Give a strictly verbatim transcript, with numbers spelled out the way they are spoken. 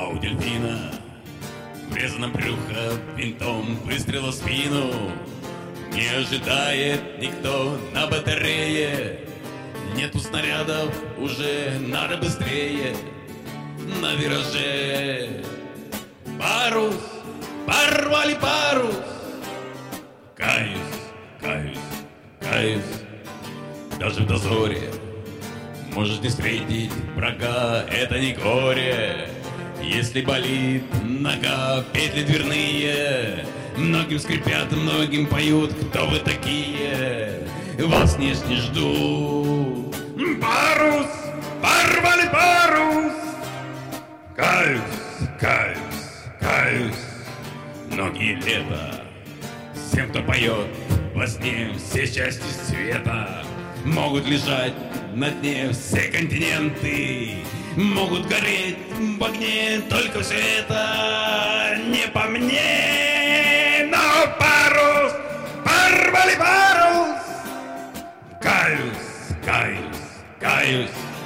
А у дельфина врезано брюхо винтом, выстрела в спину. Не ожидает никто на батарее. Нету снарядов, уже надо быстрее. На вираже парус, порвали парус. Каюсь, каюсь, каюсь. Даже в дозоре можешь не встретить врага, это не горе. Если болит нога, петли дверные многим скрипят, многим поют. Кто вы такие? Вас не жду. Парус, порвали парус. Каюсь, каюсь, каюсь. Многие лета всем, кто поет во сне, все части света могут лежать на дне, все континенты могут гореть в огне. Только все это не по мне. Но парус, порвали парус. Каюсь, каюсь, каюсь.